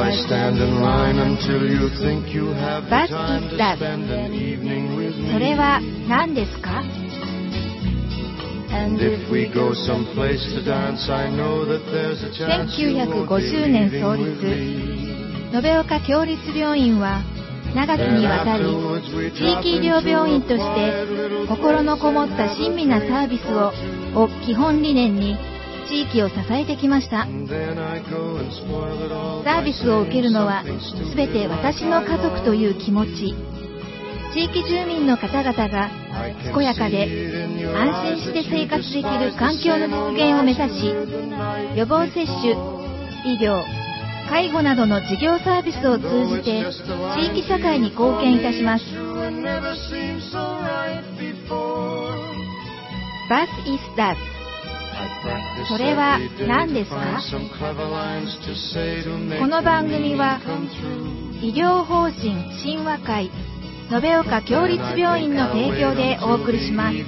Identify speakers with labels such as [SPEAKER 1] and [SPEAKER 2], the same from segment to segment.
[SPEAKER 1] Why stand in line until you think you have the
[SPEAKER 2] What
[SPEAKER 1] time
[SPEAKER 2] is
[SPEAKER 1] to
[SPEAKER 2] that?
[SPEAKER 1] spend an evening with me?
[SPEAKER 2] それは何ですか？
[SPEAKER 1] And if we go someplace to dance, I know that there's a chance you won't be
[SPEAKER 2] 1950年
[SPEAKER 1] leaving
[SPEAKER 2] 創
[SPEAKER 1] with
[SPEAKER 2] 立
[SPEAKER 1] me.
[SPEAKER 2] 延岡共立病院は長きにわたり地域医療病院として心のこもった親身なサービスを基本理念に地域を支えてきました。サービスを受けるのはすべて私の家族という気持ち、地域住民の方々が健やかで安心して生活できる環境の実現を目指し、予防接種、医療、介護などの事業サービスを通じて地域社会に貢献いたします。What is that? それは何ですか？この番組は医療法人親和会延岡共立病院の提供でお送りします。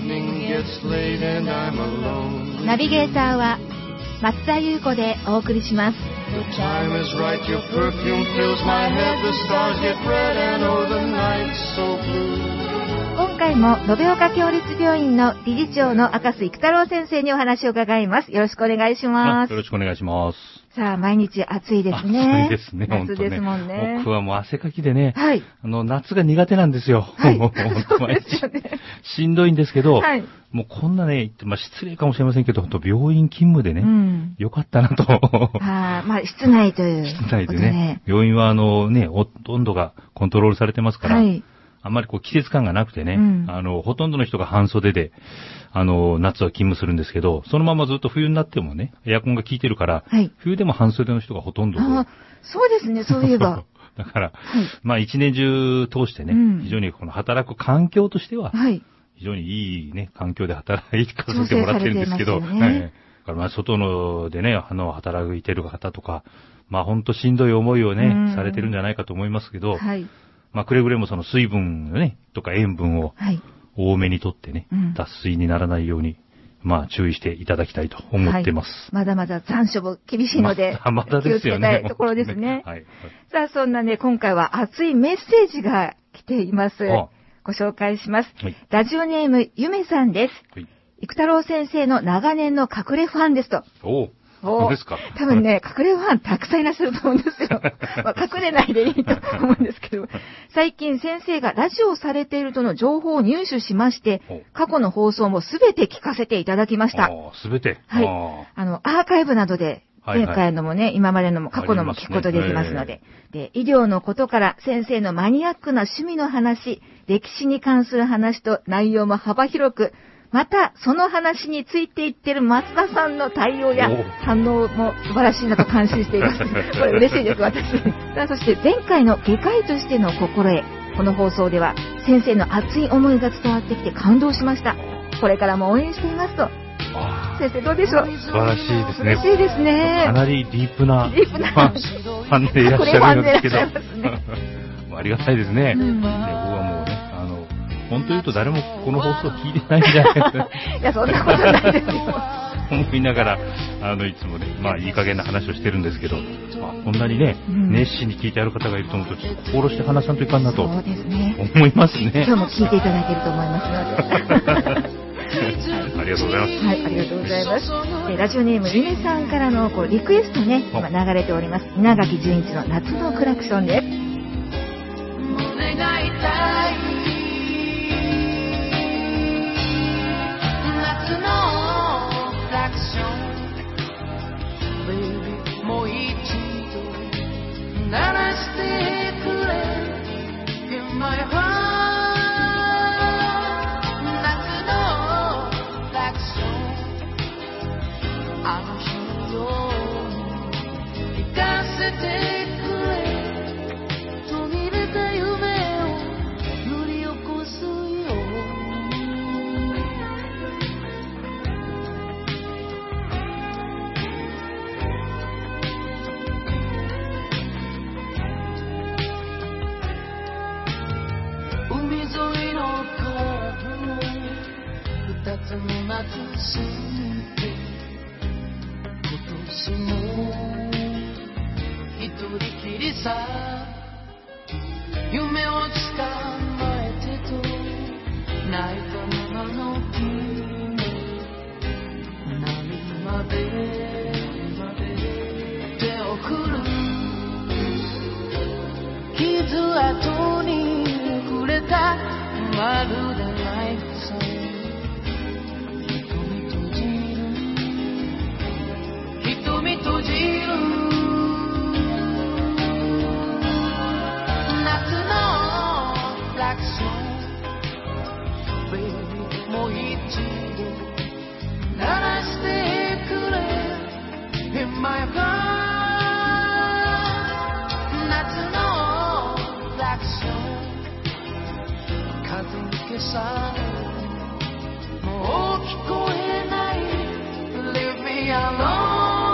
[SPEAKER 2] ナビゲーターは松田優子でお送りします。
[SPEAKER 1] The time is right, your perfume fills my head, the stars get red and oh the night's so blue.
[SPEAKER 2] 今回も延岡共立病院の理事長の赤須育太郎先生にお話を伺います。よろしくお願いします。
[SPEAKER 3] よろしくお願いします。
[SPEAKER 2] さあ、毎日暑いですね。
[SPEAKER 3] 暑いですね、
[SPEAKER 2] 夏ですもんね。
[SPEAKER 3] 僕はもう汗かきでね、
[SPEAKER 2] はい。
[SPEAKER 3] 夏が苦手なんですよ。
[SPEAKER 2] はい。
[SPEAKER 3] もう
[SPEAKER 2] そうですよね。
[SPEAKER 3] しんどいんですけど、
[SPEAKER 2] はい。
[SPEAKER 3] もうこんなね、失礼かもしれませんけど、本当病院勤務でね、よかったなと。
[SPEAKER 2] 室内という、
[SPEAKER 3] 室内でね。病院は温度がコントロールされてますから、はい。あんまり季節感がなくてね、ほとんどの人が半袖で、夏は勤務するんですけど、そのままずっと冬になってもね、エアコンが効いてるから、はい、冬でも半袖の人がほとんどで。
[SPEAKER 2] そうですね、そういえば。
[SPEAKER 3] だから、はい、一年中通してね、非常にこの働く環境としては、はい、非常にいいね、環境で働かせてもらってるんですけど、ね、だから外のでね、働いてる方とか、ほんとしんどい思いをね、されてるんじゃないかと思いますけど、はい、くれぐれもその水分ね、とか塩分を多めにとってね、脱水にならないように、注意していただきたいと思ってます。
[SPEAKER 2] はい、まだまだ残暑も厳しいので、
[SPEAKER 3] まだですよね。
[SPEAKER 2] 気をつけたいところですね。はい。さあ、そんなね、今回は熱いメッセージが来ています。ご紹介します。はい、ラジオネーム、ゆめさんです。はい、育太郎先生の長年の隠れファンですと。
[SPEAKER 3] そうですか。
[SPEAKER 2] 多分ね、隠れファンたくさんいらっしゃると思うんですよ。隠れないでいいと思うんですけど、最近先生がラジオをされているとの情報を入手しまして、過去の放送もすべて聞かせていただきました。
[SPEAKER 3] すべて？
[SPEAKER 2] はい。アーカイブなどで、前回のもね、今までのも過去のも聞くことできますので、で、医療のことから先生のマニアックな趣味の話、歴史に関する話と内容も幅広く、また、その話についていってる松田さんの対応や反応も素晴らしいなと感心しています。これ嬉しいです、私。さあ、そして前回の外科医としての心得。この放送では先生の熱い思いが伝わってきて感動しました。これからも応援していますと。先生どうでしょう？
[SPEAKER 3] 素晴らしいですね。
[SPEAKER 2] 嬉しいですね。
[SPEAKER 3] かなりディープなファンでいらっしゃるんですけど。ありがたいですね。僕はもうね、本当言うと誰もこの放送聞いてないんじゃないかな。
[SPEAKER 2] いや、そんなことないですよ。
[SPEAKER 3] 思いながら、いつもね、いい加減な話をしてるんですけど、こんなにね、熱心に聞いてある方がいると思うと、ちょっと心して話さんといかんなと。
[SPEAKER 2] そうですね。
[SPEAKER 3] 思いますね。
[SPEAKER 2] 今日も聞いていただけると思いますので。
[SPEAKER 3] ありがとうございます。
[SPEAKER 2] はい、ありがとうございます。ラジオネームゆめさんからのリクエストね、今流れております。稲垣潤一の夏のクラクションです。
[SPEAKER 1] もう一度鳴らしてくれ In my heart 夏のクラクションあの日の行かせてくれ途切れた夢を塗り起こすよ夏の夏過ぎて今年も一人きりさ夢を捕まえてと泣いたままの君何まで手を振る傷跡に触れたまるでライフさ瞳閉じる夏のラクション Baby もう一度鳴らしてくれ In my heart 夏のラクション風に消されもう聞こえない Leave me alone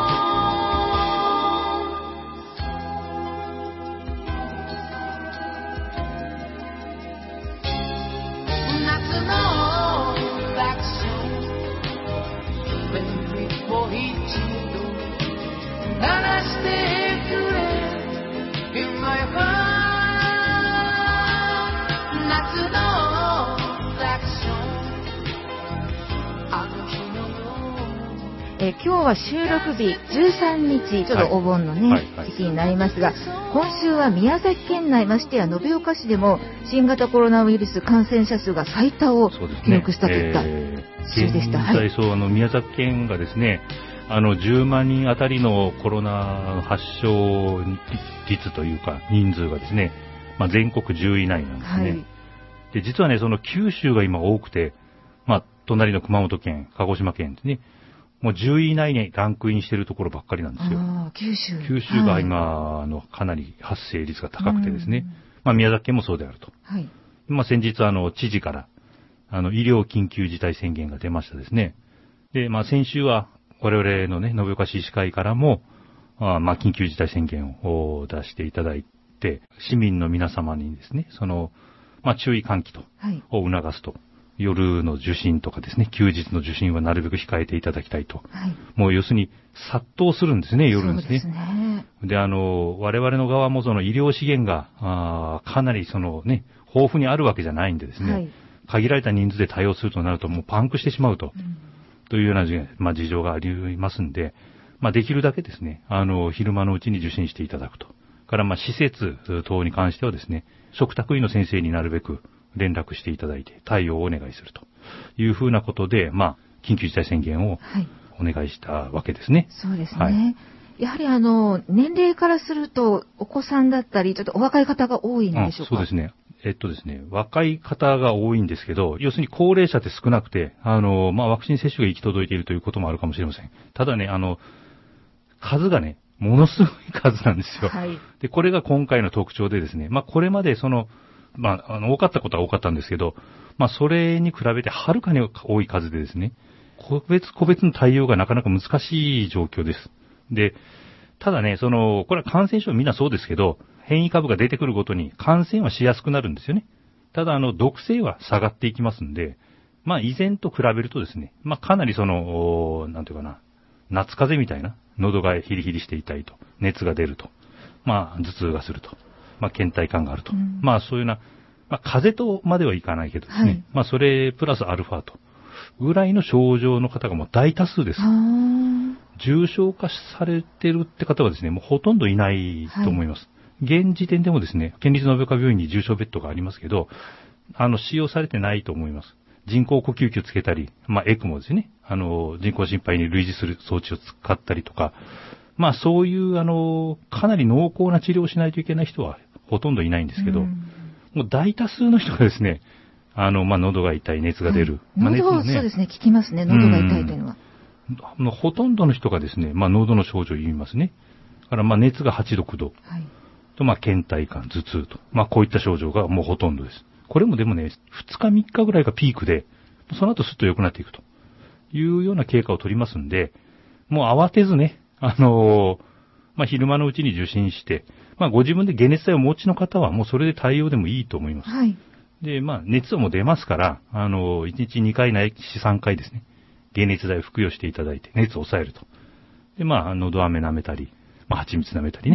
[SPEAKER 2] 今日は収録日13日、ちょっとお盆のね、時期になりますが、今週は宮崎県内、ましてや延岡市でも新型コロナウイルス感染者数が最多を記録したといった週でした。
[SPEAKER 3] 現在、宮崎県がですね、10万人あたりのコロナ発症率というか、人数がですね、全国10位以内なんですね。はい、で、実はね、その九州が今多くて、隣の熊本県、鹿児島県ですね、もう10位以内にランクインしているところばっかりなんですよ。九州が今、かなり発生率が高くてですね、宮崎県もそうであると。はい、先日、知事から、医療緊急事態宣言が出ましたですね。で、先週は、我々のね、延岡市医師会からも、緊急事態宣言を出していただいて、市民の皆様にですね、注意喚起を促すと。夜の受診とかですね、休日の受診はなるべく控えていただきたいと。はい、もう要するに殺到するんですね、夜ですね。そうですね。で、我々の側もその医療資源が、かなり豊富にあるわけじゃないんでですね、はい、限られた人数で対応するとなるともうパンクしてしまうと、というような、事情がありますんで、できるだけですね、昼間のうちに受診していただくと。から、施設等に関してはですね、嘱託医の先生になるべく、連絡していただいて対応をお願いするというふうなことで、緊急事態宣言をお願いしたわけですね。
[SPEAKER 2] そうですね。はい、やはり年齢からするとお子さんだったり、ちょっとお若い方が多いんでしょうか。
[SPEAKER 3] そうですね。ですね、若い方が多いんですけど、要するに高齢者って少なくて、ワクチン接種が行き届いているということもあるかもしれません。ただね、数がね、ものすごい数なんですよ。はい、で、これが今回の特徴でですね、これまで多かったことは多かったんですけど、それに比べてはるかに多い数でですね、個別の対応がなかなか難しい状況です。で、ただね、これは感染症みんなそうですけど、変異株が出てくるごとに感染はしやすくなるんですよね。ただ、毒性は下がっていきますんで、以前と比べるとですね、かなりなんていうかな、夏風邪みたいな、喉がヒリヒリして痛いと、熱が出ると、頭痛がすると。倦怠感があると。そういうような、風邪とまではいかないけどですね。はい、それプラスアルファと。ぐらいの症状の方がもう大多数です。重症化されてるって方はですね、もうほとんどいないと思います。はい、現時点でもですね、県立延岡病院に重症ベッドがありますけど、使用されてないと思います。人工呼吸器をつけたり、エクモですね。人工心肺に類似する装置を使ったりとか、そういう、かなり濃厚な治療をしないといけない人はほとんどいないんですけど、もう大多数の人がですね、喉が痛い、熱が出る。
[SPEAKER 2] 喉はそうですね、聞きますね、喉が痛いというのは。
[SPEAKER 3] ほとんどの人がですね、喉の症状を言いますね。だから、熱が8度、9度。はい、と、倦怠感、頭痛と。こういった症状がもうほとんどです。これもでもね、2日、3日ぐらいがピークで、その後すっと良くなっていくというような経過を取りますんで、もう慌てずね、昼間のうちに受診して、ご自分で解熱剤をお持ちの方はもうそれで対応でもいいと思います。はい。で、熱も出ますから、1日2回ないし3回ですね、解熱剤を服用していただいて、熱を抑えると。で、のど飴舐めたり、蜂蜜舐めたりね、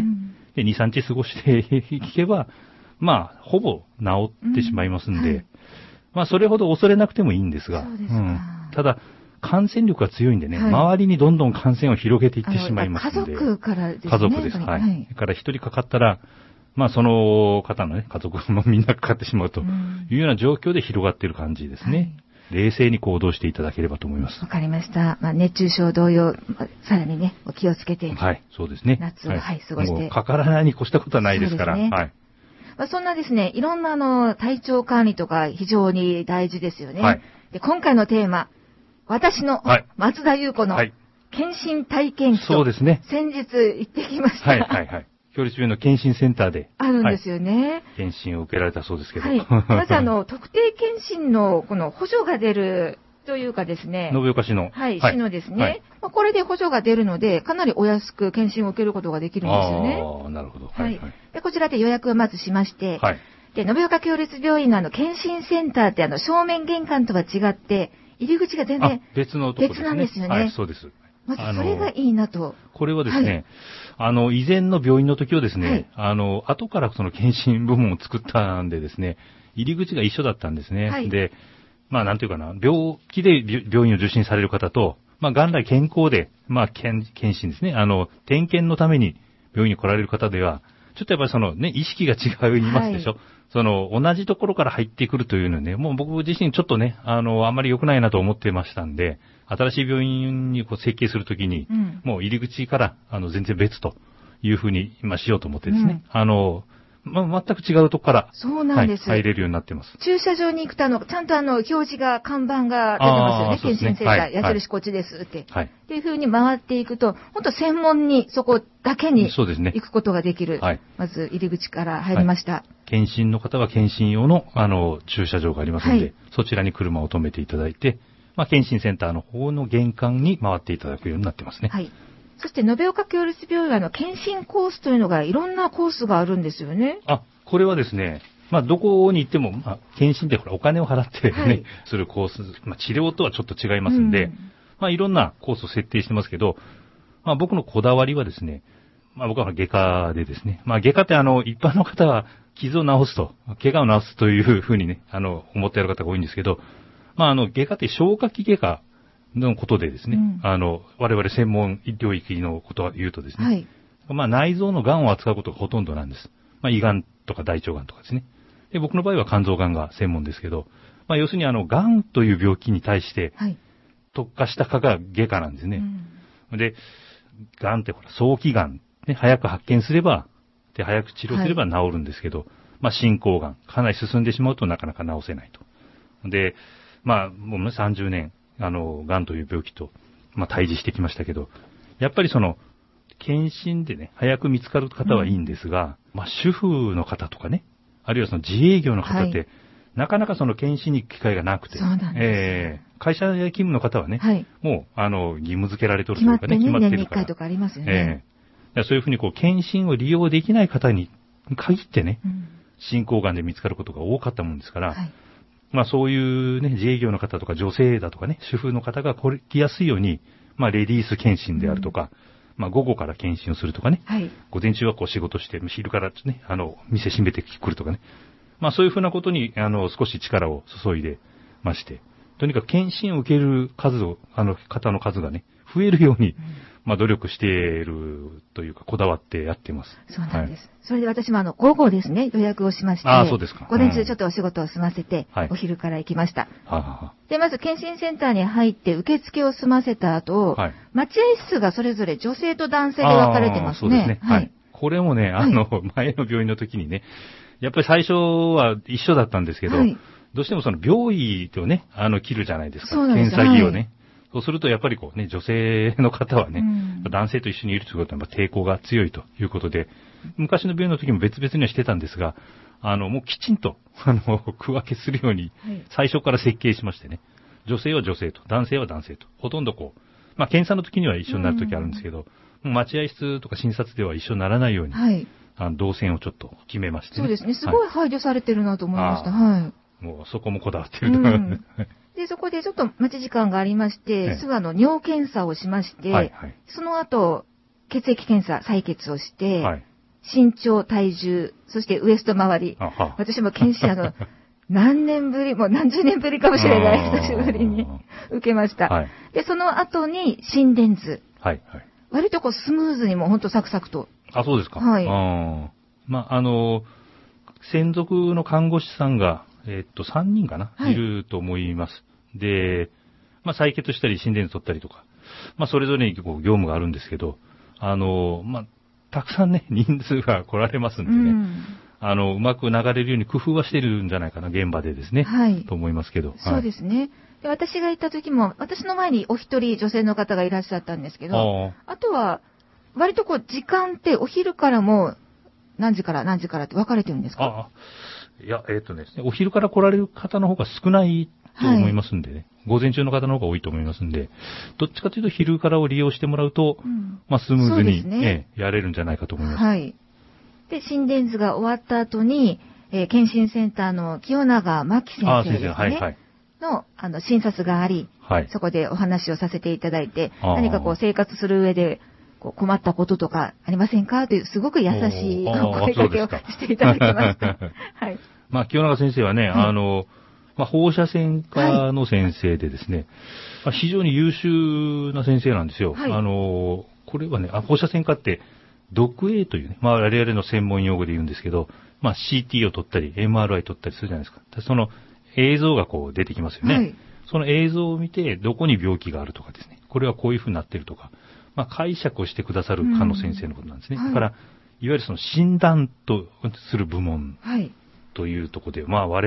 [SPEAKER 3] で、2、3日過ごしていけば、まあ、ほぼ治ってしまいますんで、はい、まあ、それほど恐れなくてもいいんですが、ただ、感染力が強いんでね、はい、周りにどんどん感染を広げていってしまいますので。
[SPEAKER 2] 家族からですね。
[SPEAKER 3] 家族です。はい。だから一人かかったら、まあその方のね、家族のみんなかかってしまうというような状況で広がっている感じですね。はい、冷静に行動していただければと思います。
[SPEAKER 2] わかりました。まあ熱中症同様、さらにね、お気をつけて。
[SPEAKER 3] はい、そうですね。
[SPEAKER 2] 夏を、はい、過ごして。
[SPEAKER 3] もうかからないに越したことはないですから。ね、はい。
[SPEAKER 2] まあ、そんなですね、いろんな体調管理とか非常に大事ですよね。はい。で、今回のテーマ、私の松田優子の検診体験記と、
[SPEAKER 3] そうですね。
[SPEAKER 2] 先日行ってきました。
[SPEAKER 3] はいはいはい。郷里病院の検診センターで。
[SPEAKER 2] あるんですよね。はい、
[SPEAKER 3] 検診を受けられたそうですけど。
[SPEAKER 2] はい。まず特定検診のこの補助が出るというかですね。
[SPEAKER 3] 延岡市の。
[SPEAKER 2] はい、市のですね。はい、まあ、これで補助が出るので、かなりお安く検診を受けることができるんですよね。
[SPEAKER 3] ああ、なるほど。はい、はい。
[SPEAKER 2] で、こちらで予約をまずしまして、はい。で、延岡共立病院の検診センターって正面玄関とは違って、入り口が全然
[SPEAKER 3] 別のところですね。
[SPEAKER 2] 別なんですよね。
[SPEAKER 3] はい、そうです。
[SPEAKER 2] まずそれがいいなと。
[SPEAKER 3] これはですね、はい、以前の病院の時はですね、はい、後からその検診部門を作ったんでですね、入り口が一緒だったんですね。はい、で、まあなんていうかな、病気で病院を受診される方と、まあ元来健康で、まあ検診ですね、点検のために病院に来られる方では、ちょっとやっぱりそのね、意識が違いますでしょ。はい、同じところから入ってくるというのはね、もう僕自身ちょっとね、あんまり良くないなと思ってましたんで、新しい病院に設計するときに、もう入り口から、全然別というふうに今しようと思ってですね、全く違うとこから、
[SPEAKER 2] そうなんです、
[SPEAKER 3] はい、入れるようになってます。
[SPEAKER 2] 駐車場に行くとちゃんと表示が、看板が出てますよね。検診センター、はい、矢印こっちですって。はい。っていうふうに回っていくと、本当専門にそこだけに行くことができる。はい。まず入り口から入りました。はい、
[SPEAKER 3] 検診の方は検診用の、駐車場がありますので、はい、そちらに車を止めていただいて、まあ、検診センターの方の玄関に回っていただくようになってますね。はい。
[SPEAKER 2] そして、延岡共立病院は検診コースというのがいろんなコースがあるんですよね。
[SPEAKER 3] これはですね、まあ、どこに行っても、まあ、検診ってほら、お金を払ってね、はい、するコース、まあ、治療とはちょっと違いますんで、まあ、いろんなコースを設定してますけど、まあ、僕のこだわりはですね、まあ、僕は外科でですね、まあ、外科って一般の方は傷を治すと、怪我を治すというふうにね、思ってやる方が多いんですけど、まあ、外科って消化器外科のことでですね、我々専門領域のことを言うとですね、はい、まあ、内臓の癌を扱うことがほとんどなんです。まあ、胃がんとか大腸がんとかですね。で、僕の場合は肝臓がんが専門ですけど、まあ、要するにがんという病気に対して、特化した科が外科なんですね。で、がんってほら、早期がん、ね、早く発見すれば、で、早く治療すれば治るんですけど、まあ、進行がん、かなり進んでしまうとなかなか治せないと。で、まあ、もうね、30年、がんという病気と、まあ、対峙してきましたけど、やっぱり検診でね、早く見つかる方はいいんですが、まあ、主婦の方とかね、あるいは自営業の方って、なかなか検診に行く機会がなくて、
[SPEAKER 2] そうなんです。
[SPEAKER 3] 会社勤務の方はね、もう、義務付けられてるというかね、
[SPEAKER 2] 決まってるから。年に
[SPEAKER 3] 1
[SPEAKER 2] 回とかありますよね。
[SPEAKER 3] そういうふうに検診を利用できない方に限ってね、進行がんで見つかることが多かったもんですから、まあそういうね、自営業の方とか女性だとかね、主婦の方が来やすいように、まあレディース検診であるとか、まあ午後から検診をするとかね、午前中は仕事して、昼からね、店閉めてくるとかね、まあそういうふうなことに、少し力を注いでまして、とにかく検診を受ける数を、方の数がね、増えるように、まあ努力しているというか、こだわってやってます。
[SPEAKER 2] そうなんです。それで私も午後ですね、予約をしまして、
[SPEAKER 3] そうですか。
[SPEAKER 2] 午前中ちょっとお仕事を済ませて、お昼から行きました。で、まず検診センターに入って受付を済ませた後、待合室がそれぞれ女性と男性で分かれてますね。そうですね。
[SPEAKER 3] はい。これもね、前の病院の時にね、やっぱり最初は一緒だったんですけど、どうしても病医をね、切るじゃないですか。検査着をね。そうするとやっぱり女性の方はね、男性と一緒にいるということは抵抗が強いということで、昔の病院の時も別々にはしてたんですが、もうきちんと、区分けするように、最初から設計しましてね、女性は女性と、男性は男性と、ほとんどまあ検査の時には一緒になる時あるんですけど、待合室とか診察では一緒にならないように、動線をちょっと決めましてね。
[SPEAKER 2] そうですね。すごい配慮されてるなと思いました。
[SPEAKER 3] もうそこもこだわってると。
[SPEAKER 2] で、そこでちょっと待ち時間がありまして、すぐ尿検査をしまして、その後、血液検査、採血をして、 身長、体重、そしてウエスト周り。私も検診何年ぶり、もう何十年ぶりかもしれない、久しぶりに受けました。はい、で、その後に心電図。
[SPEAKER 3] はいはい、
[SPEAKER 2] 割とこうスムーズにもうほんとサクサクと。
[SPEAKER 3] あ、そうですか。
[SPEAKER 2] はい。
[SPEAKER 3] まあ、専属の看護師さんが、3人かな、はい、いると思います。で、まあ、採血したり心電図取ったりとか、まあ、それぞれにこう業務があるんですけど、まあ、たくさんね、人数が来られますんでね、うまく流れるように工夫はしてるんじゃないかな、現場でですね。はい。と思いますけど。
[SPEAKER 2] そうですね。で、私が行った時も、私の前にお一人女性の方がいらっしゃったんですけど、あとは、割とこう、時間ってお昼からも、何時から何時からって分かれてるんですか？
[SPEAKER 3] いや、ですね、お昼から来られる方の方が少ないと思いますんでね、はい、午前中の方の方が多いと思いますんで、どっちかというと昼からを利用してもらうと、まあスムーズに、ね、やれるんじゃないかと思います。
[SPEAKER 2] はい。で、心電図が終わった後に、検診センターの清永真紀先生ですね。はいはい。の、診察があり、はい、そこでお話をさせていただいて、何かこう生活する上で、こう困ったこととかありませんかという、すごく優しい声かけをしていただきました。はい。
[SPEAKER 3] まあ、清永先生はね、はい、まあ、放射線科の先生でですね、はい、非常に優秀な先生なんですよ。はい、これはね、放射線科って、ドク A というね、まあ、我々の専門用語で言うんですけど、まあ、CT を取ったり、MRI 取ったりするじゃないですか。その映像がこう出てきますよね。はい、その映像を見て、どこに病気があるとかですね、これはこういう風になってるとか、まあ、解釈をしてくださる科の先生のことなんですね。だから、いわゆるその診断とする部門というところで、まあ、我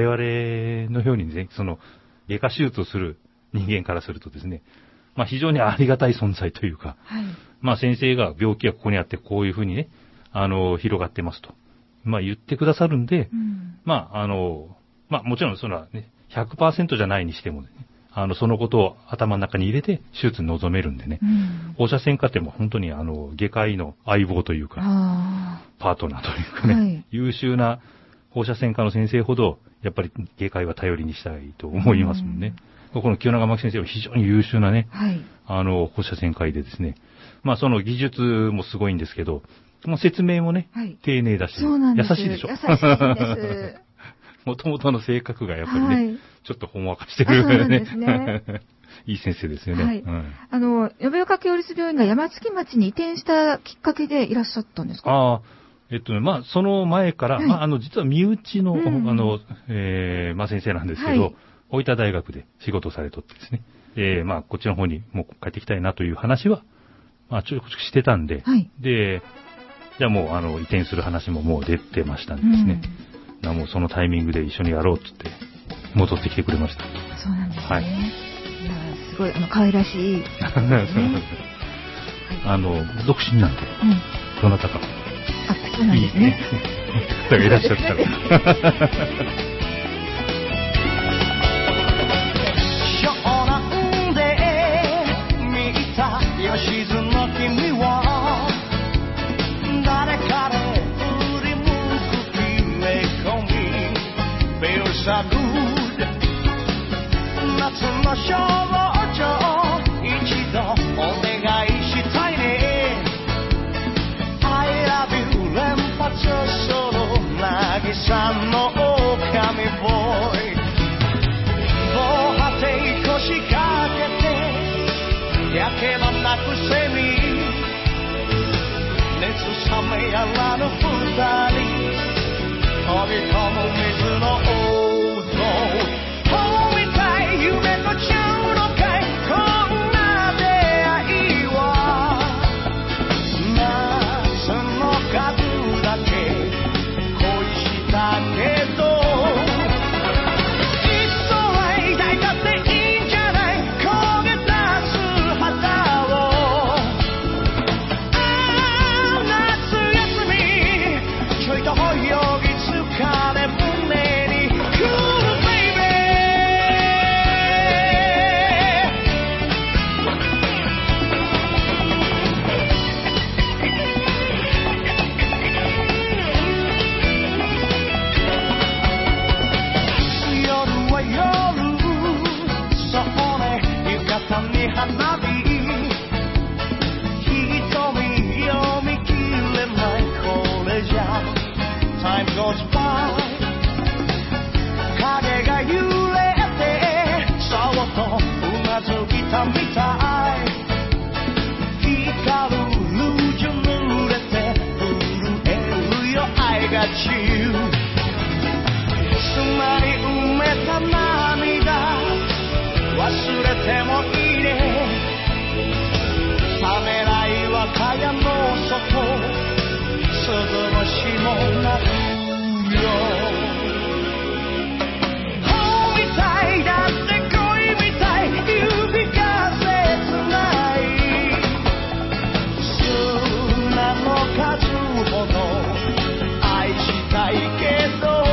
[SPEAKER 3] 々のようにね、その、外科手術をする人間からするとですね、まあ、非常にありがたい存在というか、はい、まあ、先生が病気がここにあって、こういうふうにね、広がってますと、まあ、言ってくださるんで、まあ、まあ、もちろんそれはね、100% じゃないにしてもね、そのことを頭の中に入れて手術に臨めるんでね、放射線科っても本当に外科医の相棒というか、パートナーというかね、はい、優秀な放射線科の先生ほど、やっぱり外科医は頼りにしたいと思いますもんね。この清永真紀先生は非常に優秀なね、はい、放射線科医でですね、まあその技術もすごいんですけど、説明もね、はい、丁寧だし、優しいでしょ。優しいです。もともとの性格がやっぱりね、はい、ちょっとほんわかしてるよね。ですね。いい先生ですよね。はい。
[SPEAKER 2] 延岡共立病院が山月町に移転したきっかけでいらっしゃったんですか？
[SPEAKER 3] ああ、まあ、その前から、はい、まあ、実は身内の、まあ、先生なんですけど、はい、大分大学で仕事されとってですね、まあ、こっちの方にもう帰ってきたいなという話は、まあ、ちょくちょくしてたんで、はい、で、じゃあもう、移転する話ももう出てましたんでですね、もうそのタイミングで一緒にやろうって言って、戻ってきてくれました。
[SPEAKER 2] そうなんですね。はい。いやすごい、可愛らしい、ね。
[SPEAKER 3] 独身なんで、どなたか。
[SPEAKER 2] あ、そうなんですね。
[SPEAKER 3] 方がいらっしゃったら。
[SPEAKER 1] 湘南で見た吉津の君は誰かで振り向く決め込みフィルサルード夏の少女一度お願いしたいね I love you 連発する渚の狼ボーイ防波堤越しかけて焼け場なくせみ熱冷めやらぬ二人飛び込む水の王道遠見たい夢の中の会こんな出会いは夏の数だけ恋したけ花みたい光るルージュ濡れて震えるよI got you砂に埋めた涙忘れてもいいねためらいは蚊帳の外鈴のしもなくよ本みたいだって恋みたい指が切ない砂の数ほど愛したいけど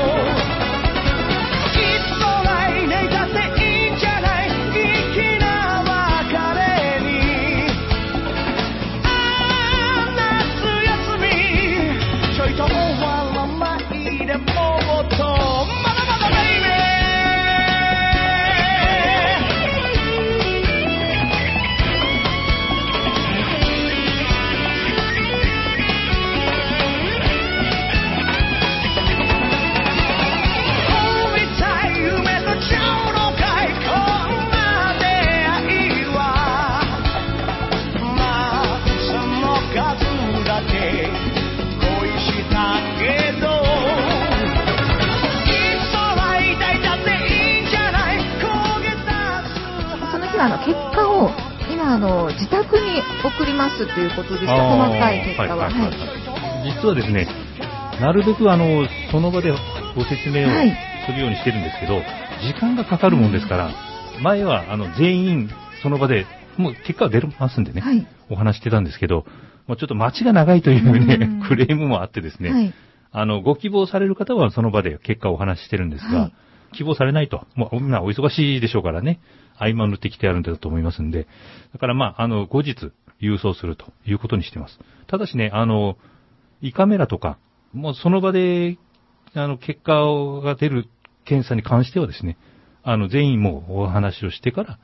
[SPEAKER 2] 結果を今自宅に送りますということでした。細かい結果は。
[SPEAKER 3] 実はですね、なるべくその場でご説明をするようにしてるんですけど、時間がかかるもんですから、前は全員その場でもう結果は出ますんでね、お話してたんですけど、もうちょっと待ちが長いというね、クレームもあってですね、ご希望される方はその場で結果をお話ししてるんですが、希望されないと、もうみんなお忙しいでしょうからね、合間を縫ってきてやるんだと思いますんで、だから後日郵送するということにしてます。ただしね、胃カメラとか、もうその場で、結果が出る検査に関してはですね、全員もうお話をしてから、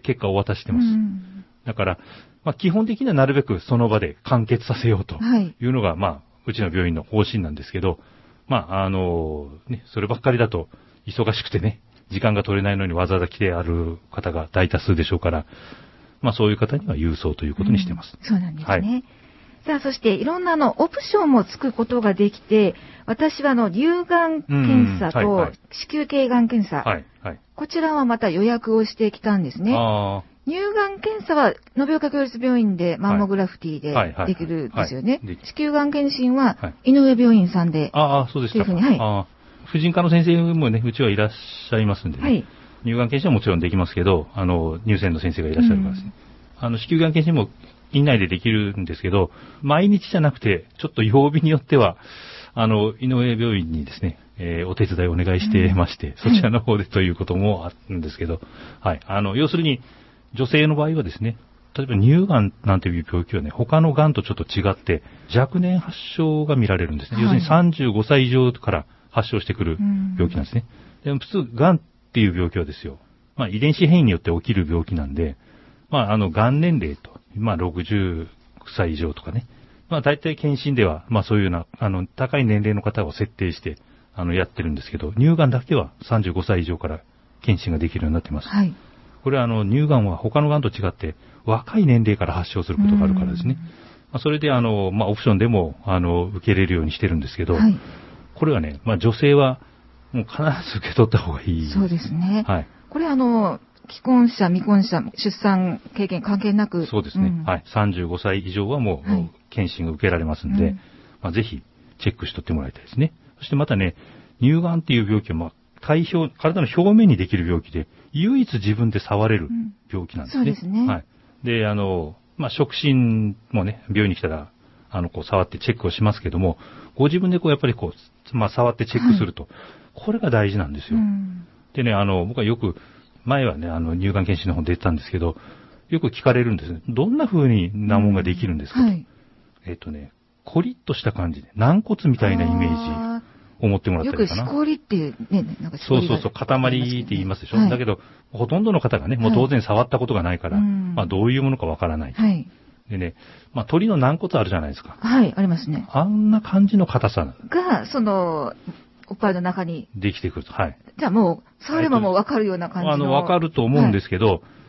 [SPEAKER 3] 結果をお渡ししてます。だから、基本的にはなるべくその場で完結させようというのが、うちの病院の方針なんですけど、ね、そればっかりだと忙しくてね、時間が取れないのにわざわざ来てある方が大多数でしょうから、そういう方には郵送ということにしてます。
[SPEAKER 2] そうなんですね。さあ、そしていろんなオプションもつくことができて、私は乳がん検査と子宮頸がん検査、こちらはまた予約をしてきたんですね。乳がん検査は延岡共立病院でマンモグラフティでできるんですよね。子宮がん検診は井上病院さんで。
[SPEAKER 3] そうですか。婦人科の先生もね、うちはいらっしゃいますんでね。乳がん検診はもちろんできますけど、乳腺の先生がいらっしゃるからですね。子宮がん検診も院内でできるんですけど、毎日じゃなくて、ちょっと曜日によっては、井上病院にですね、お手伝いをお願いしてまして、そちらの方でということもあるんですけど、要するに、女性の場合はですね、例えば乳がんなんていう病気はね、他のがんとちょっと違って、若年発症が見られるんですね。要するに35歳以上から発症してくる病気なんですね。でも普通、がんっていう病気はですよ、遺伝子変異によって起きる病気なんで、がん年齢と、60歳以上とかね、大体検診では、そういうような、高い年齢の方を設定して、やってるんですけど、乳がんだけは35歳以上から検診ができるようになってます。これは乳がんは他のがんと違って、若い年齢から発症することがあるからですね。それでオプションでも、受けれるようにしてるんですけど、これはね、女性は、もう必ず受け取った方がいい。
[SPEAKER 2] そうですね。これ既婚者、未婚者、出産経験関係なく。
[SPEAKER 3] そうですね。35歳以上はもう、検診が受けられますんで、ぜひ、チェックしとってもらいたいですね。そしてまたね、乳がんっていう病気は、体の表面にできる病気で、唯一自分で触れる病気なんですね。
[SPEAKER 2] そうですね。
[SPEAKER 3] で、触診もね、病院に来たら、触ってチェックをしますけども、ご自分でやっぱり触ってチェックすると、これが大事なんですよ。でね、僕はよく、前はね、乳がん検診の方出てたんですけど、よく聞かれるんですね。どんな風なもんができるんですかと。コリッとした感じで、軟骨みたいなイメージを持ってもらったらいいかな。
[SPEAKER 2] よくしこりっていうね、なんかしこり
[SPEAKER 3] そう、塊って言いますでしょ。だけど、ほとんどの方がね、もう当然触ったことがないから、どういうものかわからない。でね、鳥の軟骨あるじゃないですか。
[SPEAKER 2] ありますね。
[SPEAKER 3] あんな感じの硬さ
[SPEAKER 2] が、おっぱいの中に。
[SPEAKER 3] できてくると。
[SPEAKER 2] じゃあもう、触ればもうわかるような感じの。
[SPEAKER 3] わかると思うんですけど、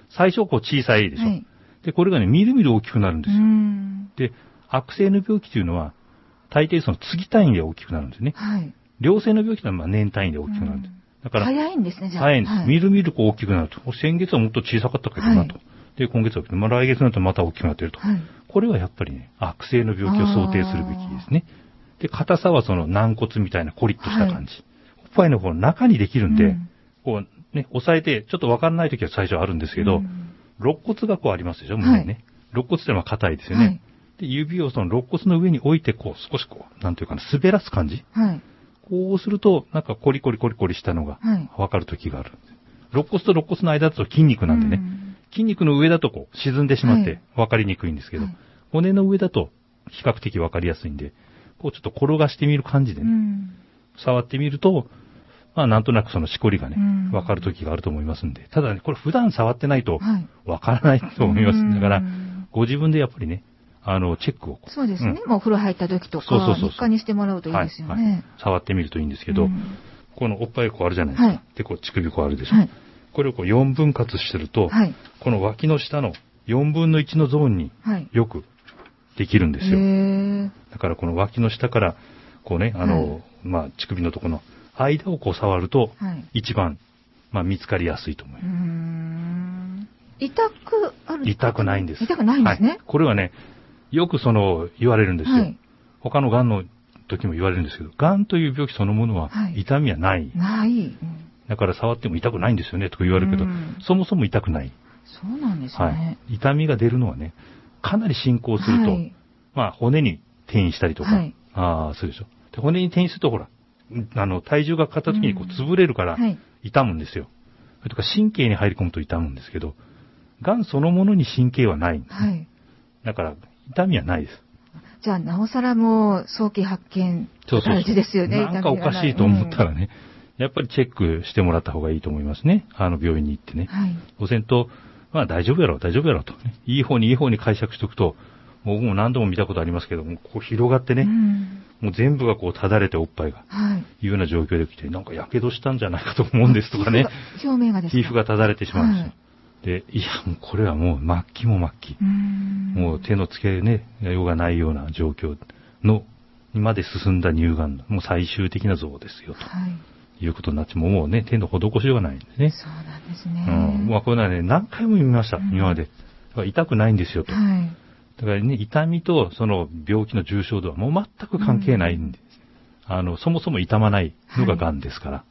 [SPEAKER 3] 最初こう小さいでしょ。はい、で、これがね、みるみる大きくなるんですよ。で、悪性の病気というのは、大抵その月単位で大きくなるんですね。はい、良性の病気はまあ年単位で大きくなるんです。だから、
[SPEAKER 2] 早いんですね、じゃあ。
[SPEAKER 3] 早いんです。はい、みるみるこう大きくなると。先月はもっと小さかったけどなと。はい、で、今月は、まあ来月になるとまた大きくなっていると。はい、これはやっぱりね、悪性の病気を想定するべきですね。で、硬さはその軟骨みたいなコリッとした感じ。はい、おっぱいのこの中にできるんで、こうね、押さえて、ちょっとわからないときは最初あるんですけど、肋骨がこうありますでしょ、胸にね。肋骨ってのは硬いですよね。はい、で、指をその肋骨の上に置いて、こう、少しこう、なんていうかな、滑らす感じ。はい、こうすると、なんかコリコリコリコリしたのが、わかるときがある。肋骨と肋骨の間だと筋肉なんでね、筋肉の上だとこう、沈んでしまって、わかりにくいんですけど、はい、骨の上だと、比較的わかりやすいんで、こうちょっと転がしてみる感じでね、触ってみると、まあなんとなくそのしこりがね、わかるときがあると思いますんで、ただね、これ普段触ってないと、わからないと思います。だから、ご自分でやっぱりね、チェックを。
[SPEAKER 2] そうですね。もうお風呂入った時とか、日課にしてもらうといいですよね。はいはい、
[SPEAKER 3] 触ってみるといいんですけど、このおっぱいこうあるじゃないですか。はい、で、こう乳首こうあるでしょ。はい、これをこう4分割してると、はい、この脇の下の4分の1のゾーンによくできるんですよ。だからこの脇の下から、こうね、まあ、乳首のところの間をこう触ると、一番、まあ、見つかりやすいと思います。痛くないんです。
[SPEAKER 2] 痛くないんですね。はい、
[SPEAKER 3] これはね、よく言われるんですよ。はい、他の癌の時も言われるんですけど、癌という病気そのものは痛みはない。
[SPEAKER 2] ない。
[SPEAKER 3] だから触っても痛くないんですよねとか言われるけど、そもそも痛くない。
[SPEAKER 2] そうなんですね。はい。
[SPEAKER 3] 痛みが出るのはね、かなり進行すると、まあ骨に転移したりとか、そうでしょ。で、骨に転移するとほら、体重がかかった時にこう潰れるから痛むんですよ。それとか神経に入り込むと痛むんですけど、癌そのものに神経はないんです、ね。はい。だから痛みはないです。
[SPEAKER 2] じゃあなおさらもう早期発見大事ですよね。
[SPEAKER 3] なんかおかしいと思ったらね、やっぱりチェックしてもらった方がいいと思いますね。病院に行ってね。はい。そうせんと、まあ大丈夫やろと、ね。いい方に解釈しておくと、僕も何度も見たことありますけども、こう広がってね、もう全部がこうただれておっぱいが、いうような状況で来て、なんか火傷したんじゃないかと思うんですとかね。
[SPEAKER 2] 表面がですね。
[SPEAKER 3] 皮膚がただれてしまうんですよ。で、いや、もうこれはもう末期も末期。もう手のつけね、ようがないような状況の、にまで進んだ乳がんの、もう最終的な像ですよ、と。いうことになってもうね、手の施しようがないんですね。
[SPEAKER 2] そうなんですね。
[SPEAKER 3] まあこれはね、何回も見ました、今まで。だから痛くないんですよ、と。だからね、痛みとその病気の重症度はもう全く関係ないんです。そもそも痛まないのが癌ですから、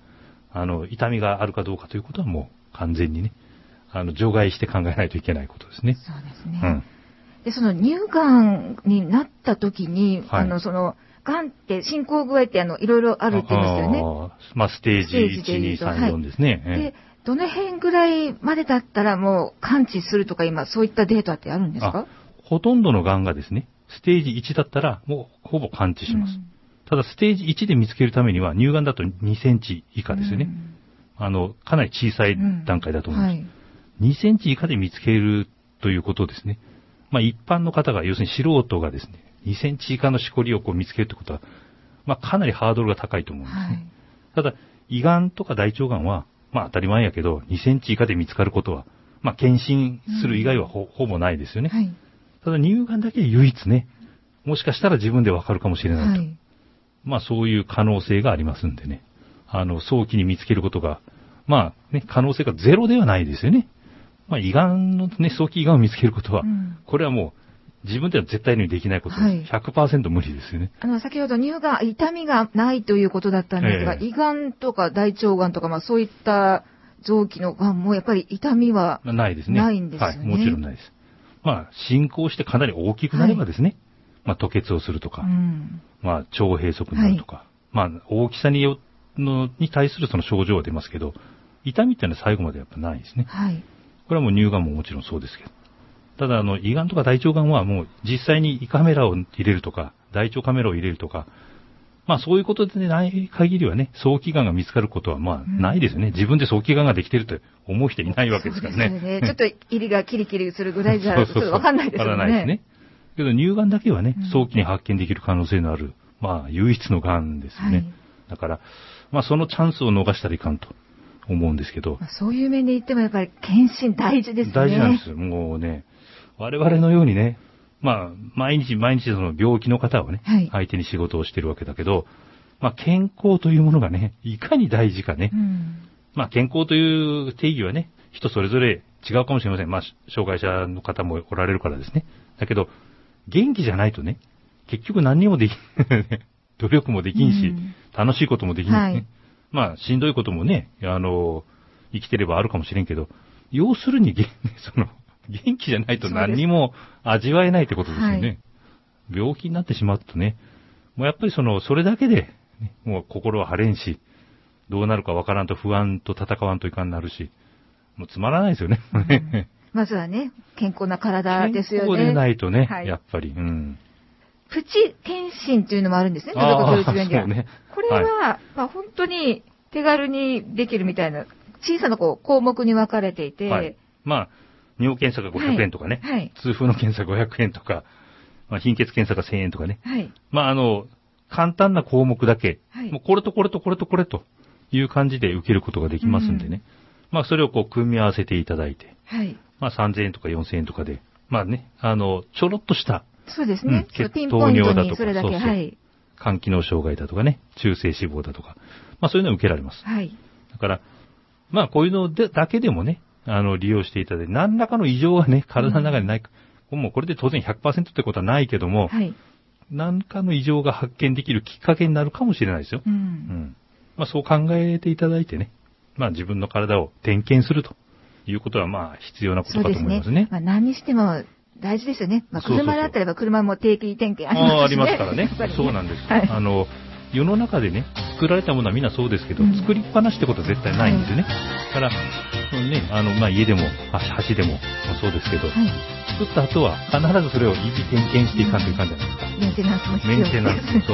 [SPEAKER 3] 痛みがあるかどうかということはもう完全にね、除外して考えないといけないことですね。
[SPEAKER 2] そうですね。で、その乳がんになった時に、がんって進行具合っていろいろあるって言いますよね。
[SPEAKER 3] まあ、ステージ1、2、3、4ですね。
[SPEAKER 2] で、どの辺ぐらいまでだったらもう完治するとか今そういったデータってあるんですか？
[SPEAKER 3] ほとんどのがんがですね、ステージ1だったらもうほぼ完治します。ただステージ1で見つけるためには乳がんだと2センチ以下ですよね。かなり小さい段階だと思います。2センチ以下で見つけるということですね。まあ一般の方が、要するに素人がですね、2センチ以下のしこりをこう見つけるということは、まあかなりハードルが高いと思うんですね。ただ、胃がんとか大腸がんは、まあ当たり前やけど、2センチ以下で見つかることは、まあ検診する以外はほぼないですよね。ただ乳がんだけ唯一ね、もしかしたら自分でわかるかもしれないと。まあそういう可能性がありますんでね。早期に見つけることが、まあね、可能性がゼロではないですよね。まあ、胃がんのね、早期胃がんを見つけることは、これはもう、自分では絶対にできないことです。100% 無理ですよね。
[SPEAKER 2] 先ほど乳がん、痛みがないということだったんですが、胃がんとか大腸がんとか、まあそういった臓器のがんも、やっぱり痛みはないですね。ないんですよね。
[SPEAKER 3] はい、もちろんないです。まあ、進行してかなり大きくなればですね、まあ、吐血をするとか、まあ、腸閉塞になるとか、まあ、大きさに対するその症状は出ますけど、痛みっていうのは最後までやっぱないですね。これはもう乳がんももちろんそうですけど。ただ胃がんとか大腸がんはもう実際に胃カメラを入れるとか、大腸カメラを入れるとか、まあそういうことでない限りはね、早期がんが見つかることはまあないですよね。自分で早期がんができてると思う人いないわけですからね。
[SPEAKER 2] そうですね。ちょっと入りがキリキリするぐらいじゃちょっとわかんないですよね。わからないですね。けど乳がんだけはね、早期に発見できる可能性のある、まあ唯一のがんですよね。だから、まあそのチャンスを逃したらいかんと
[SPEAKER 3] 思うんですけど。
[SPEAKER 2] そういう面で言ってもやっぱり検診大事ですね。
[SPEAKER 3] 大事なんです。もうね、我々のようにね、まあ、毎日その病気の方をね、はい、相手に仕事をしてるわけだけど、まあ、健康というものがね、いかに大事かね。まあ、健康という定義はね、人それぞれ違うかもしれません。まあ、障害者の方もおられるからですね。だけど、元気じゃないとね、結局何にもできん、努力もできんし、楽しいこともできんしね。はい、まあ、しんどいこともね、生きてればあるかもしれんけど、要するに、元気じゃないと何にも味わえないってことですよね。はい、病気になってしまうとね、もうやっぱりそれだけで、ね、もう心は晴れんし、どうなるかわからんと不安と戦わんといかんなるし、もうつまらないですよね。
[SPEAKER 2] まずはね、健康な体ですよね。
[SPEAKER 3] 健康でないとね、はい、やっぱり。
[SPEAKER 2] プチ検診というのもあるんですね、のどか教育病院では。ね、これは、はい、まあ、本当に手軽にできるみたいな、小さな項目に分かれていて、はい、
[SPEAKER 3] まあ、尿検査が500円とかね、はい、痛風の検査500円とか、まあ、貧血検査が1000円とかね、はい、まあ、簡単な項目だけ、はい、もうこれとこれとこれとこれという感じで受けることができますんでね、まあ、それを組み合わせていただいて、はい、まあ、3000円とか4000円とかで、まあね、ちょろっとした、
[SPEAKER 2] そうですね、
[SPEAKER 3] 血糖尿だとか、それだけ、はい、肝機能障害だとかね、中性脂肪だとか、まあ、そういうのを受けられます。はい、だから、まあ、こういうのだけでもね、利用していただいて、何らかの異常がね、体の中にないか、もうこれで当然 100% ってことはないけども、はい、何かの異常が発見できるきっかけになるかもしれないですよ。まあ、そう考えていただいてね、まあ、自分の体を点検するということは、まあ、必要なことかと思いますね。
[SPEAKER 2] まあ、何にしても大事ですよね。まあ、車だったら車も定期点検ありますしね。
[SPEAKER 3] ありますからね。そうなんです。はい、世の中でね、作られたものはみんなそうですけど、作りっぱなしってことは絶対ないんですよね。だから、ね、まあ、家でも、橋でもそうですけど、はい、作った後は必ずそれを維持点検していかんといかんじゃないですか。
[SPEAKER 2] メンテナンスも必要です。
[SPEAKER 3] メンテナンス、そうそう。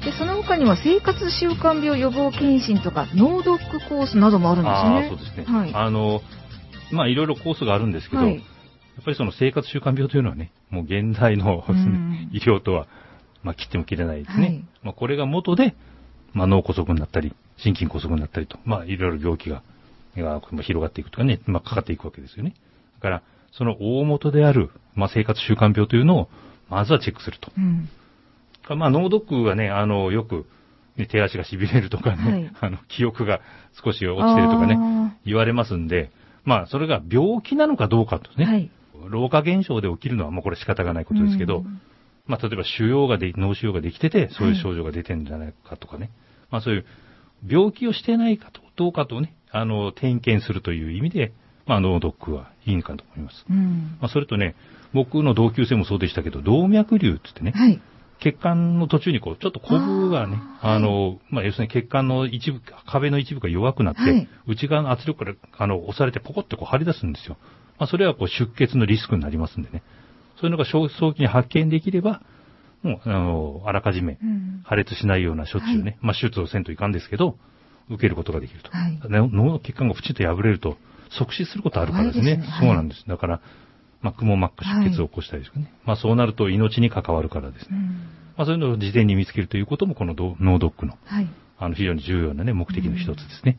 [SPEAKER 2] で、その他には生活習慣病予防検診とか、脳ドックコースなどもあるんですね。
[SPEAKER 3] そうですね。はい。いろいろコースがあるんですけど、やっぱりその生活習慣病というのはね、もう現代の医療とは、切っても切れないですね。これが元で、脳梗塞になったり、心筋梗塞になったりと、いろいろ病気が広がっていくとかね、かかっていくわけですよね。だから、その大元である、生活習慣病というのを、まずはチェックすると。脳ドックはね、よく、手足が痺れるとかね、記憶が少し落ちてるとかね、言われますんで、それが病気なのかどうかとね、老化現象で起きるのはもうこれ仕方がないことですけど、例えば脳腫瘍ができてて、そういう症状が出てるんじゃないかとかね、そういう病気をしてないかどうかとね、点検するという意味で、脳ドックはいいかと思います。それとね、僕の同級生もそうでしたけど、動脈瘤って言ってね、血管の途中にちょっとコブがね、要するに血管の一部、壁の一部が弱くなって、内側の圧力から押されてポコッと張り出すんですよ。それは出血のリスクになりますんでね。そういうのが早期に発見できれば、もう、あらかじめ破裂しないような処置をね、手術をせんといかんですけど、受けることができると。脳の血管がプチッと破れると、即死することあるからですね。そうなんです。だから、くも膜下出血を起こしたりですね。そうなると命に関わるからですね。そういうのを事前に見つけるということも、この脳ドックの、非常に重要なね、目的の一つですね。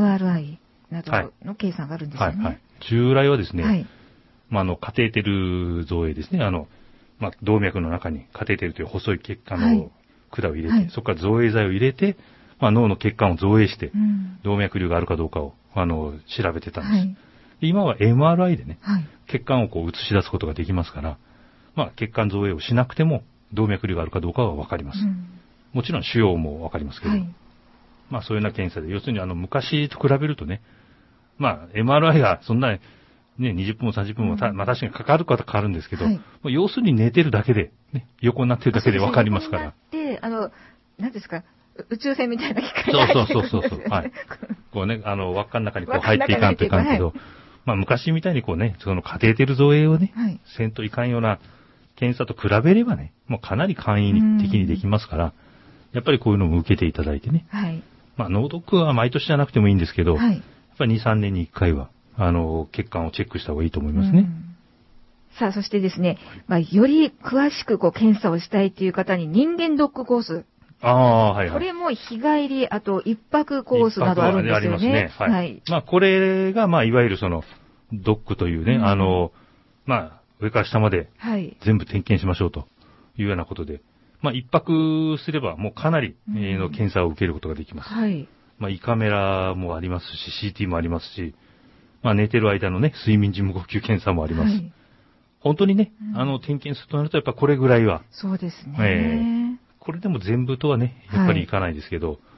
[SPEAKER 2] MRI などの計算があるんですよね。
[SPEAKER 3] 従来はですね、カテーテル造影ですね。動脈の中にカテーテルという細い血管の管を入れて、そこから造影剤を入れて、脳の血管を造影して、動脈瘤があるかどうかを、調べてたんです。今は MRI でね、血管を映し出すことができますから、血管造影をしなくても動脈瘤があるかどうかはわかります。もちろん腫瘍もわかりますけど、そういうような検査で、要するに昔と比べるとね、MRI がそんな、20分も30分も確かにかかることはかかるんですけど、要するに寝てるだけで、横になってるだけでわかりますから。
[SPEAKER 2] 何ですか、宇宙船みたいな機械が入ってるんですよね。
[SPEAKER 3] そう。輪っかの中に入っていかんといかんけど、昔みたいにそのカテーテル造影をね、せんといかんような検査と比べればね、もうかなり簡易的にできますから、やっぱりこういうのも受けていただいてね。脳ドックは毎年じゃなくてもいいんですけど、やっぱり2、3年に1回は、血管をチェックした方がいいと思いますね。
[SPEAKER 2] さあ、そしてですね、より詳しく検査をしたいという方に人間ドックコース。これも日帰り、あと一泊コースなどあるんですよね。
[SPEAKER 3] これが、いわゆるその、ドックというね、上から下まで全部点検しましょうというようなことで、一泊すればもうかなりの検査を受けることができます。胃カメラもありますし、CT もありますし、寝てる間のね、睡眠時無呼吸検査もあります。本当にね、点検するとなるとやっぱこれぐらいは。
[SPEAKER 2] そうですね。
[SPEAKER 3] これでも全部とはね、やっぱりいかないですけど、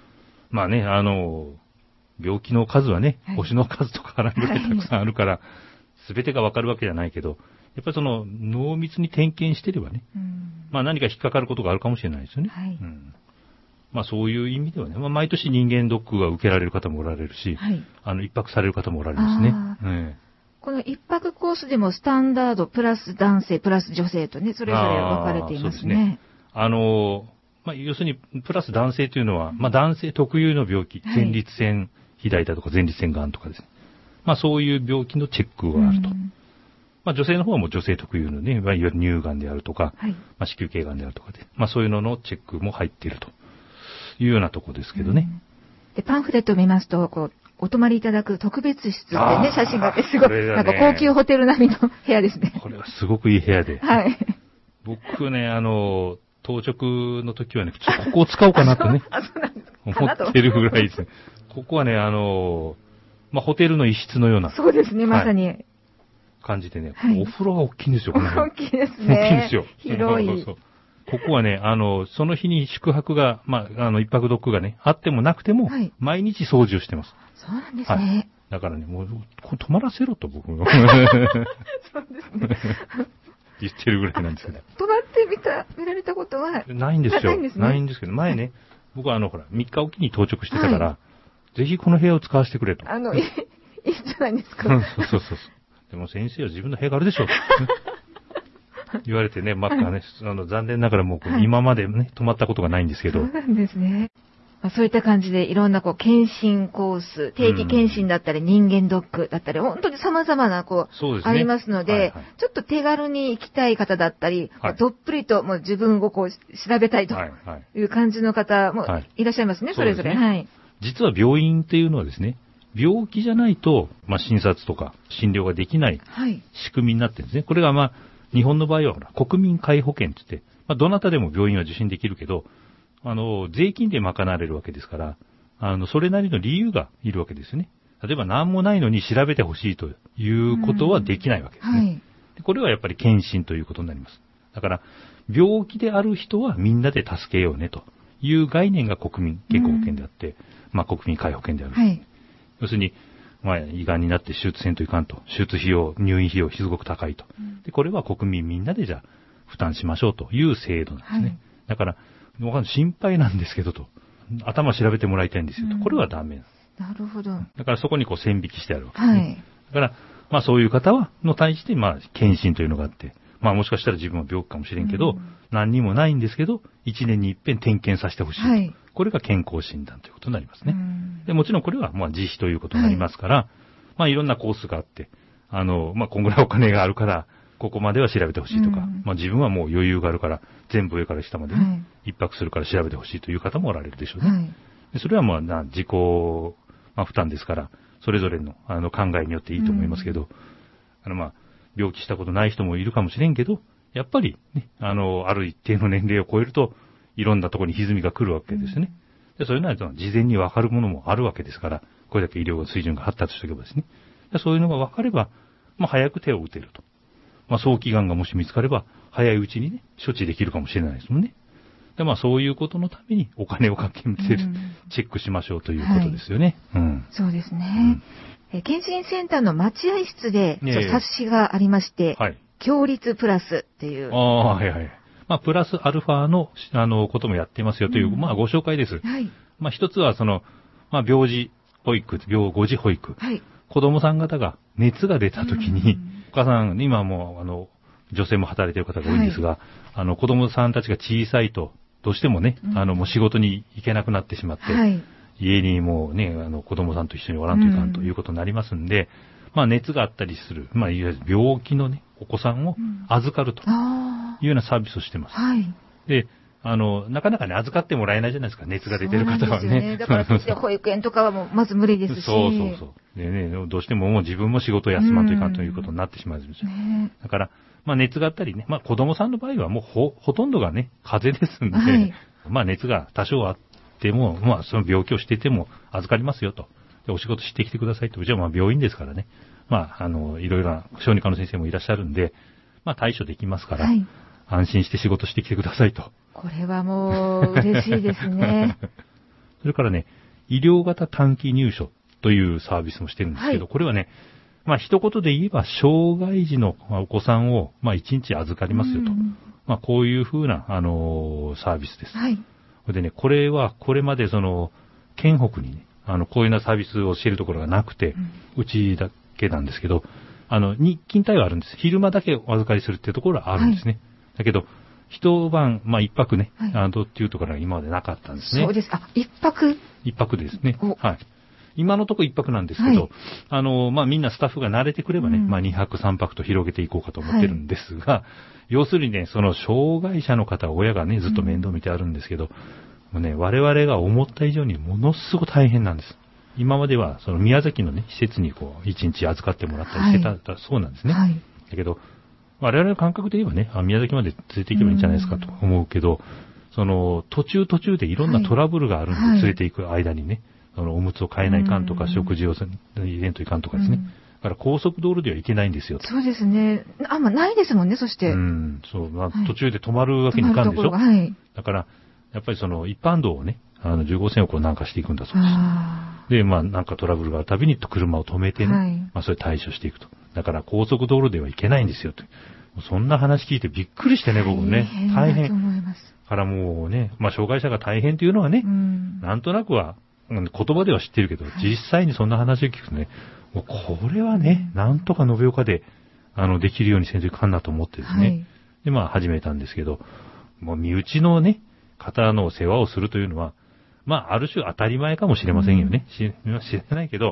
[SPEAKER 3] 病気の数はね、星の数とかあらゆるたくさんあるから、すべてがわかるわけじゃないけど、やっぱりその濃密に点検してればね、何か引っかかることがあるかもしれないですよね。そういう意味ではね、毎年人間ドックが受けられる方もおられるし、一泊される方もおられますね。
[SPEAKER 2] この一泊コースでもスタンダードプラス男性プラス女性とね、それぞれ分かれていますね。
[SPEAKER 3] 要するに、プラス男性というのは、男性特有の病気、前立腺肥大だとか前立腺がんとかですね。そういう病気のチェックがあると。女性の方はもう女性特有のね、いわゆる乳がんであるとか、子宮頸がんであるとかで、そういうののチェックも入っているというようなところですけどね。
[SPEAKER 2] で、パンフレットを見ますと、お泊まりいただく特別室ってね、写真があって、すごい、なんか高級ホテル並みの部屋ですね。
[SPEAKER 3] これはすごくいい部屋で。僕ね、当直の時はね、ここを使おうかなとね、思ってるぐらいですね。ここはね、ホテルの一室のような。
[SPEAKER 2] そうですね、まさに。
[SPEAKER 3] 感じでね、お風呂が大きいんですよ、この
[SPEAKER 2] 辺。大きいですね。
[SPEAKER 3] 大きいんですよ。
[SPEAKER 2] 広い。
[SPEAKER 3] ここはね、その日に宿泊が、一泊ドックがね、あってもなくても、毎日掃除をしてます。
[SPEAKER 2] そうなんですね。
[SPEAKER 3] だからね、もう、泊まらせろと僕が。
[SPEAKER 2] そうですね。
[SPEAKER 3] 言ってるぐらいなんですけど。
[SPEAKER 2] 泊まって見られたことは
[SPEAKER 3] ないんですよ。ないんですけど、前ね、僕はほら、3日おきに到着してたから、ぜひこの部屋を使わせてくれと。
[SPEAKER 2] いいじゃないですか。
[SPEAKER 3] そう。でも先生は自分の部屋があるでしょ。 言われてね、まあね、残念ながらもう今までね、泊まったことがないんですけど。
[SPEAKER 2] そうなんですね。そういった感じでいろんな検診コース、定期検診だったり人間ドックだったり、本当に様々な
[SPEAKER 3] そうですね、
[SPEAKER 2] ありますので、
[SPEAKER 3] はいはい、
[SPEAKER 2] ちょっと手軽に行きたい方だったり、
[SPEAKER 3] はい、
[SPEAKER 2] どっぷりともう自分を調べたいという感じの方もいらっしゃいますね、それぞれ。はい。
[SPEAKER 3] 実は病院っていうのはですね、病気じゃないと、診察とか診療ができない仕組みになってるんですね。これが日本の場合は国民皆保険って言って、どなたでも病院は受診できるけど、税金で賄われるわけですから、それなりの理由がいるわけですよね。例えば何もないのに調べてほしいということはできないわけですね。はい、これはやっぱり検診ということになります。だから、病気である人はみんなで助けようねという概念が国民健康保険であって、国民皆保険である。はい、要するに、胃がんになって手術せんといかんと。手術費用、入院費用、すごく高いと。で、これは国民みんなでじゃあ負担しましょうという制度なんですね。はい、だから、心配なんですけどと。頭調べてもらいたいんですよと。これはダメ
[SPEAKER 2] なるほど。
[SPEAKER 3] だからそこに線引きしてあるわけですね。はい、だから、そういう方の対して、検診というのがあって、もしかしたら自分は病気かもしれんけど、何にもないんですけど、1年に一遍点検させてほしいと。はい、これが健康診断ということになりますね。でもちろんこれは自費ということになりますから、はい、いろんなコースがあって、こんぐらいお金があるから、ここまでは調べてほしいとか、自分はもう余裕があるから、全部上から下まで、ね、一泊するから調べてほしいという方もおられるでしょうね。はい、でそれは自己、負担ですから、それぞれの考えによっていいと思いますけど、病気したことない人もいるかもしれんけど、やっぱりね、ある一定の年齢を超えると、いろんなところに歪みが来るわけですよね。でそういうのは事前に分かるものもあるわけですから、これだけ医療水準が発達しておけばですね。でそういうのが分かれば、早く手を打てると。早期がんがもし見つかれば、早いうちにね、処置できるかもしれないですもんね。で、そういうことのためにお金をかけてチェックしましょうということですよね。はい、
[SPEAKER 2] そうですね。検診センターの待合室で、冊子がありまして、はい、強率プラスっていう。
[SPEAKER 3] はいはい。プラスアルファの、こともやってますよという、ご紹介です。はい。一つは病児保育、病後児保育。はい。子供さん方が熱が出た時に、お母さん、今も女性も働いている方が多いんですが、はい、子供さんたちが小さいと、どうしてもね、もう仕事に行けなくなってしまって、はい、家にもうね、子供さんと一緒におらんといかんということになりますんで、熱があったりする、いわゆる病気のね、お子さんを預かるというようなサービスをしています。はい。で、なかなかね、預かってもらえないじゃないですか、熱が出てる方はね。そうですね。だ
[SPEAKER 2] から保育園とかはもうまず無理ですし。
[SPEAKER 3] そう。でね、どうしてももう自分も仕事を休まんといかんということになってしまうんですよ。だから、熱があったりね、子供さんの場合はもうほとんどがね、風邪ですんで、はい、熱が多少あっても、その病気をしていても預かりますよと。でお仕事してきてくださいと。じゃあ病院ですからね。いろいろな小児科の先生もいらっしゃるんで、対処できますから、はい、安心して仕事してきてくださいと。
[SPEAKER 2] これはもう嬉しいですね。
[SPEAKER 3] それからね、医療型短期入所というサービスもしてるんですけど、はい、これはね、一言で言えば、障害児のお子さんを、一日預かりますよと。こういうふうな、サービスです。はい。でね、これは、これまで県北にね、こういうようなサービスをしているところがなくて、うちだけなんですけど、日勤帯はあるんです。昼間だけお預かりするっていうところはあるんですね。はい、だけど、一晩、一泊ね、はい、っていうところが今までなかったんですね。
[SPEAKER 2] そうです。一泊？
[SPEAKER 3] 一泊ですね。はい。今のところ一泊なんですけど、はい、みんなスタッフが慣れてくればね、2泊3泊と広げていこうかと思ってるんですが、はい、要するにね、その障害者の方、親がね、ずっと面倒見てあるんですけど、もうね、我々が思った以上にものすごく大変なんです。今までは、宮崎のね、施設に一日預かってもらったりしてた、そうなんですね。はい、だけど、我々の感覚で言えばね、宮崎まで連れて行けばいいんじゃないですかと思うけど、途中でいろんなトラブルがあるんで、連れて行く間にね、おむつを変えないかんとか、食事を入れんといかんとかですね。だから高速道路では行けないんですよと。
[SPEAKER 2] そうですね。ないですもんね、そして。
[SPEAKER 3] そう。途中で止まるわけにいかんでしょ。はい。だから、やっぱり一般道をね、15線を南下していくんだそうです。で、なんかトラブルがあるたびに車を止めてね、それ対処していくと。だから高速道路では行けないんですよと。そんな話聞いてびっくりしてね、僕ね。大変。だと思います。からもうね、障害者が大変というのはね、なんとなくは、言葉では知ってるけど、実際にそんな話を聞くとね、もうこれはね、なんとか延岡で、できるようにせんといかんなと思ってですね。 で、まあ始めたんですけど、もう身内のね、方の世話をするというのは、まあある種当たり前かもしれませんよね。知れないけど、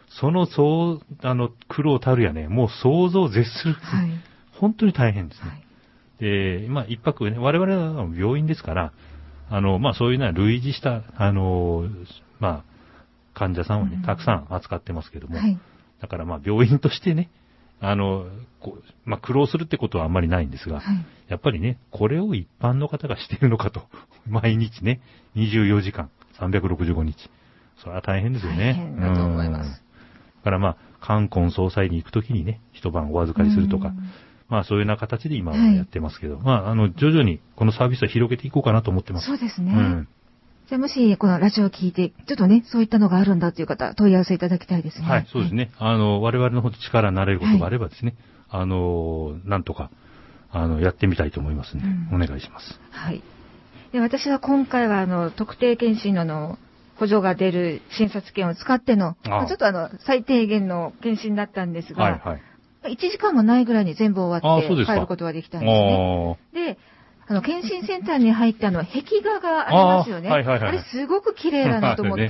[SPEAKER 3] 苦労たるやね、もう想像を絶する。はい、本当に大変ですね。はい、で、まあ一泊ね、我々は病院ですから、まあそういうのは類似した、まあ、患者さんをね、たくさん扱ってますけども、はい、だからまあ病院としてね、まあ苦労するってことはあんまりないんですが、はい、やっぱりね、これを一般の方がしているのかと、毎日ね、24時間、365日。それは大変ですよね。
[SPEAKER 2] 大変だと思います。
[SPEAKER 3] だからまあ、冠婚葬祭に行くときにね、一晩お預かりするとか、まあそういうような形で今はやってますけど、はい、まあ徐々にこのサービスは広げていこうかなと思ってます。
[SPEAKER 2] そうですね。じゃあもしこのラジオを聞いて、ちょっとね、そういったのがあるんだという方、問い合わせいただきたいですね。
[SPEAKER 3] はい、そうですね。我々の方で力になれることがあればですね、はい、なんとか、やってみたいと思いますね。お願いします。
[SPEAKER 2] はい。で、私は今回は特定健診の補助が出る診察券を使っての、ちょっと最低限の健診だったんですが、はいはい、1時間もないぐらいに全部終わって帰ることができたんですね。で、検診センターに入った壁画がありますよね。はいはいはい、あれすごく綺麗だなと思って。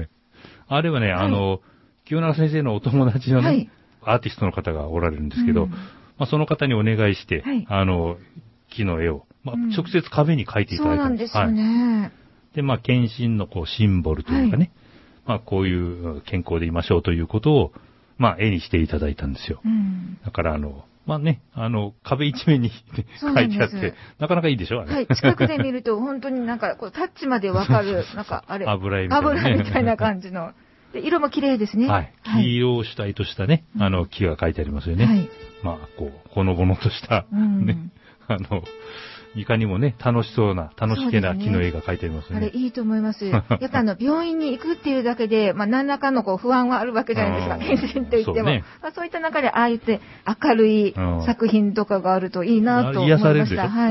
[SPEAKER 3] あれはね、はい、清永先生のお友達のね、はい、アーティストの方がおられるんですけど、まあ、その方にお願いして、はい、木の絵を、まあ、直接壁に描いていただいたんです。
[SPEAKER 2] そうなんですよね。はい、
[SPEAKER 3] で、まあ、検診のシンボルというかね、まあ、こういう健康でいましょうということを、まあ、絵にしていただいたんですよ。だからまあね、壁一面に書いてあって、なかなかいいでしょ、
[SPEAKER 2] はい、近くで見ると本当になんかタッチまでわかる、なんかあれ、
[SPEAKER 3] 油絵みたいな、ね。
[SPEAKER 2] 油みたいな感じの。で色も綺麗ですね。
[SPEAKER 3] はい。黄色を主体としたね、木が書いてありますよね。はい。まあ、ほのぼのとした、ね、いかにもね、楽しそうな、楽しげな木の絵が描いてありますよね。
[SPEAKER 2] あれ、いいと思います。やっぱ病院に行くっていうだけで、まあ、何らかの不安はあるわけじゃないですか、検診といっても。そうね、まあ、そういった中で、ああ言って明るい作品とかがあるといいなと思いました。癒されるでしょ。はい。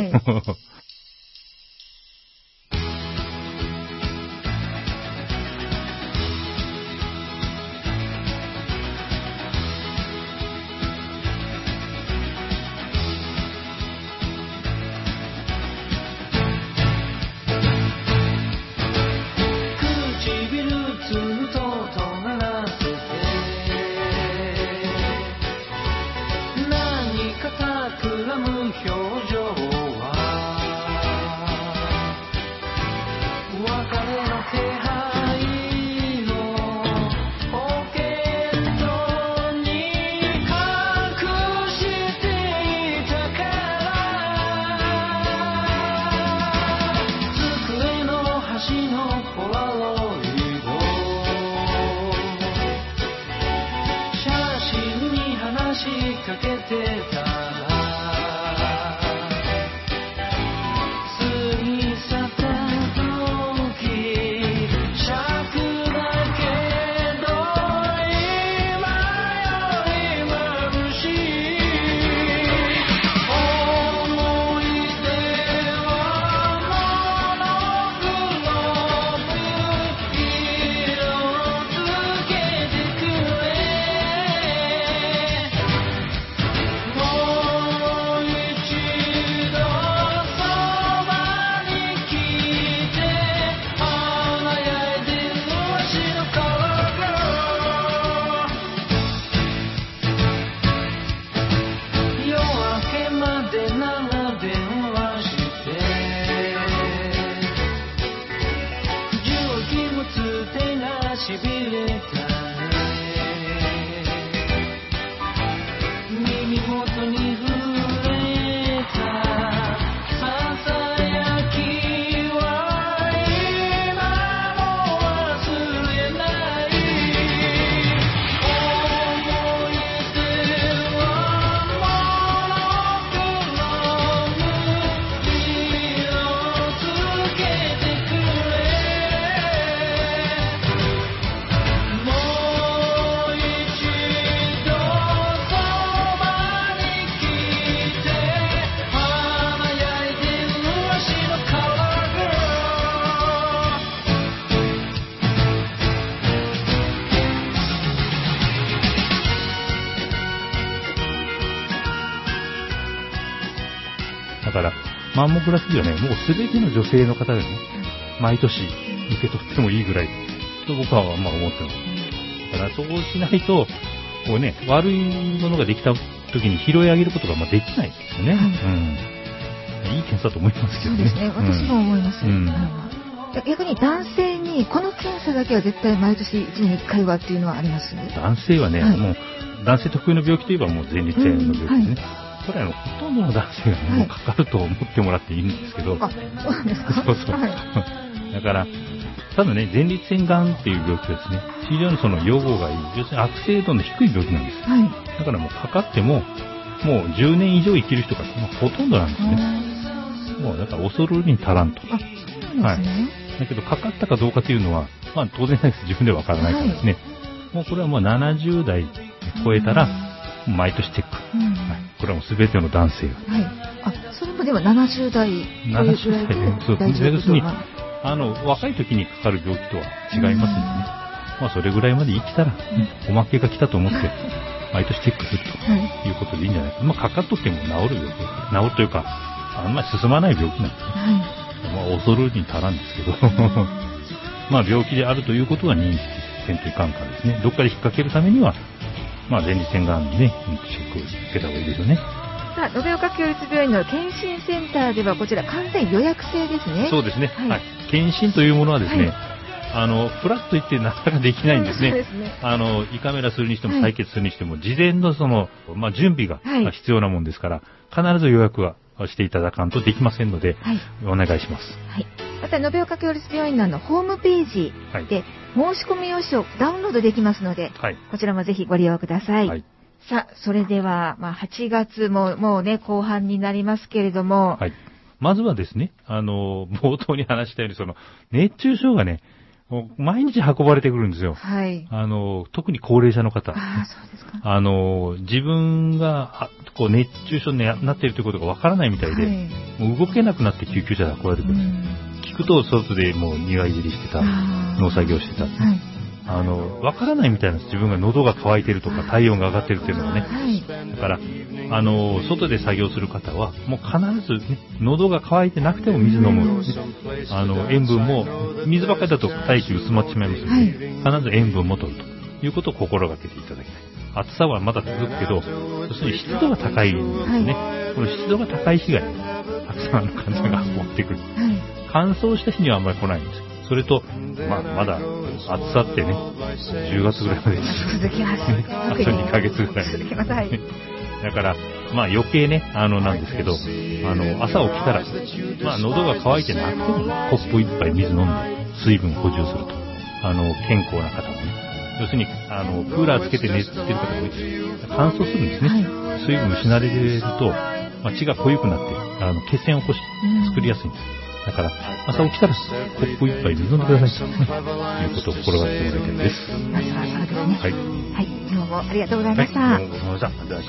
[SPEAKER 3] マンモグラフィーはね、もうすべての女性の方がね、毎年受け取ってもいいぐらいと僕はまあ思ってます。だからそうしないと、こうね、悪いものができた時に拾い上げることがまあできないですよね。いい検査だと思いますけどね。
[SPEAKER 2] そうですね。私も思います。逆に男性にこの検査だけは絶対毎年1年に1回はっていうのはあります？
[SPEAKER 3] 男性はね、もう男性特有の病気といえばもう前立腺の病気ですね。これはほとんどの男性がね、もうかかると思ってもらっていいんですけど。
[SPEAKER 2] あ、そうなんですか？
[SPEAKER 3] そうそう。だから、ただね、前立腺がんっていう病気はですね、非常にその予後がいい、要するに悪性度の低い病気なんです。だからもうかかっても、もう10年以上生きる人が、ほとんどなんですね。もうだから恐るに足らんと。
[SPEAKER 2] そうですね。
[SPEAKER 3] だけど、かかったかどうかというのは、まあ当然ないです。自分ではわからないからですね。もうこれはもう70代超えたら、毎年チェック。これはもう全ての男性が。
[SPEAKER 2] それもでも70代
[SPEAKER 3] 70代で、そうですね。要するに、
[SPEAKER 2] は
[SPEAKER 3] 若い時にかかる病気とは違いますのでね。まあそれぐらいまで生きたら、おまけが来たと思って、毎年チェックするということでいいんじゃないか。まあかかっとっても治る病気。治るというか、あんまり進まない病気なんですね。まあ恐るに足らんですけど、まあ病気であるということは認識せんといかんからですね。どっかで引っ掛けるためには、まあ前立腺がんにね、チェックを受けた方がいいですよね。
[SPEAKER 2] さあ、延岡共立病院の検診センターではこちら完全予約制ですね。
[SPEAKER 3] そうですね。検診というものはですね、フラッと言ってなかなかできないんですね。そうですね。胃カメラするにしても採血するにしても、事前のその、まあ準備が必要なもんですから、必ず予約はしていただかんとできませんので、お願いします。
[SPEAKER 2] また、延岡共立病院のホームページで申し込み用紙をダウンロードできますので、こちらもぜひご利用ください。さあ、それでは、まあ、8月ももうね、後半になりますけれども。
[SPEAKER 3] まずはですね、冒頭に話したように、その、熱中症がね、毎日運ばれてくるんですよ。特に高齢者の方。
[SPEAKER 2] そうですか。
[SPEAKER 3] 自分が、こう、熱中症になっているということがわからないみたいで、もう動けなくなって救急車が来られてくる。聞くと、外でもう庭いじりしてた、農作業してた。わからないみたいなんです。自分が喉が渇いてるとか体温が上がってるっていうのはね。だから、外で作業する方は、もう必ずね、喉が渇いてなくても水飲む。塩分も、水ばっかりだと大気薄まってしまいますので、必ず塩分も取るということを心がけていただきたい。暑さはまだ続くけど、要するに湿度が高いんですね。この湿度が高い日がね、たくさんの患者が持ってくる。乾燥した日にはあんまり来ないんですよ。それと、まだ暑さってね、10月ぐらいまで
[SPEAKER 2] 続きます。
[SPEAKER 3] あと2ヶ月ぐらい。
[SPEAKER 2] 続きます。
[SPEAKER 3] だから、まあ余計ね、なんですけど、朝起きたら、まあ喉が渇いてなくても、コップ一杯水飲んで、水分補充すると。健康な方もね。要するに、クーラーつけて寝てる方が多いです。乾燥するんですね。水分失われると、まあ、血が濃ゆくなって、血栓を起こし、作りやすいんです。だから、朝起きたら、コップ一杯水飲んでくださいと、いうことを心がけてもらいたいです。
[SPEAKER 2] まずはそうですね。今日もありがとうございました。
[SPEAKER 3] どうもございました。ありがとうございました。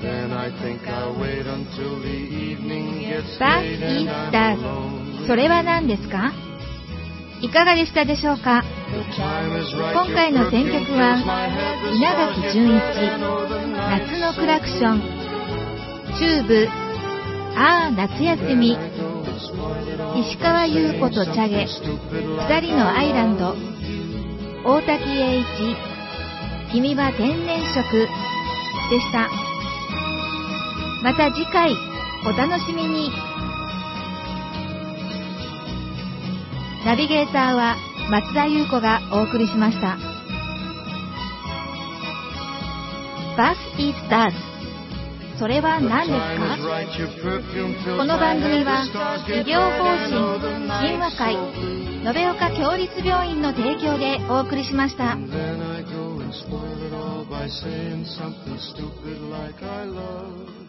[SPEAKER 2] バス・イースター、それは何ですか？いかがでしたでしょうか？今回の選曲は、稲垣潤一、夏のクラクション、チューブ、あー夏休み、石川優子とチャゲ、二人のアイランド、大滝栄一、君は天然色でした。また次回お楽しみに。ナビゲーターは松田優子がお送りしました。バス・イースターズ、それは何ですか？この番組は医療法人神話会延岡共立病院の提供でお送りしました。By saying something stupid like I love